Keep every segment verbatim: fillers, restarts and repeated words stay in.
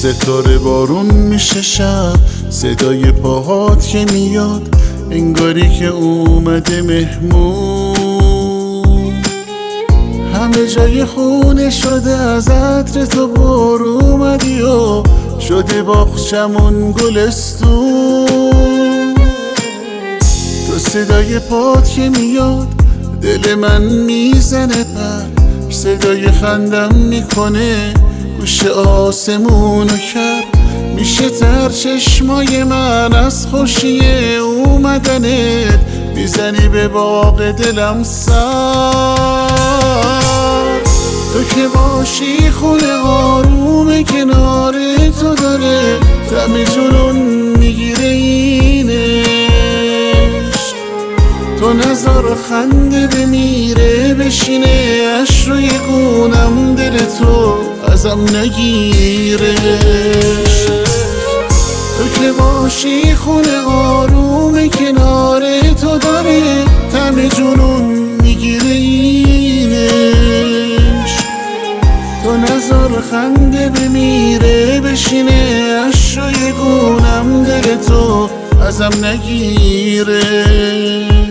ستاره بارون میشه شب، صدای پاهات که میاد انگاری که اومده مهمون. همه جای خونه شده از عطر تو بر اومدی و شده باغچمون گلستون. تو صدای پات که میاد دل من میزنه پر، صدای خندم میکنه گوش آسمونو کرد. میشه تر چشمای من از خوشی اومدنت، میزنی به باغ دلم سر. تو که باشی خونه آروم کنار تو داره دم جنون میگیره اینش. تو نظر خنده بمیره بشینه اش روی گونم، دل تو ازم نگیرش. تو که باشی خونه آروم کنار تو داره دم جنون میگیره اینش. تو نظر خنده بمیره بشینه اش روی گونم، دل تو ازم نگیرش.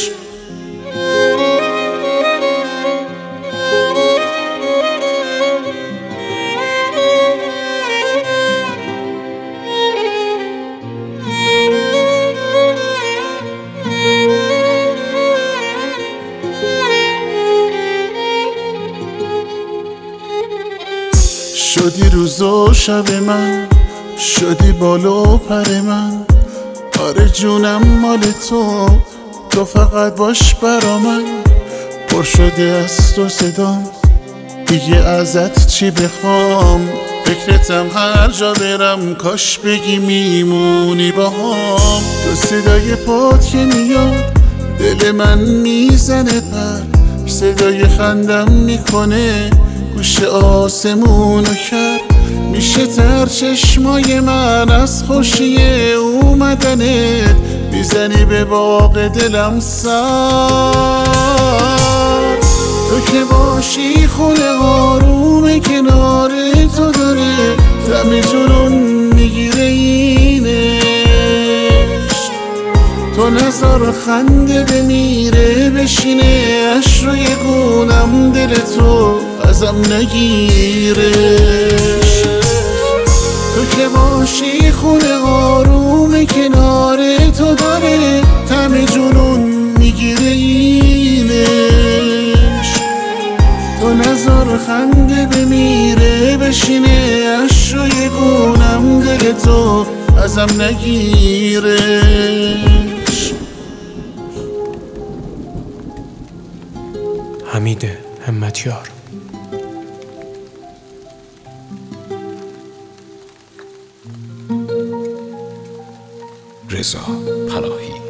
شدی روز و شب من، شدی بالا و پر من. آره جونم مال تو، تو فقط باش برا من. پر شده از تو صدام، دیگه ازت چی بخوام. فکرتم هر جا برم، کاش بگی میمونی باهام. تو صدای پات که میاد دل من میزنه پر، صدای خندم میکنه گوش آسمونو کرد. میشه تر چشمای من از خوشی اومدنت، میزنی به باغ دلم سر. تو که باشی خونه آروم کنار تو داره دم جنون میگیره اینش. تو نظر خنده بمیره بشینه اش روی گونم، دل تو ازم نگیرش. تو که باشی خونه آروم کنار تو داره دم جنون میگیره اینش. تو نظر خنده بمیره بشینه اش روی گونم، دل تو ازم نگیرش. حمید همتیار. رضا پناهی.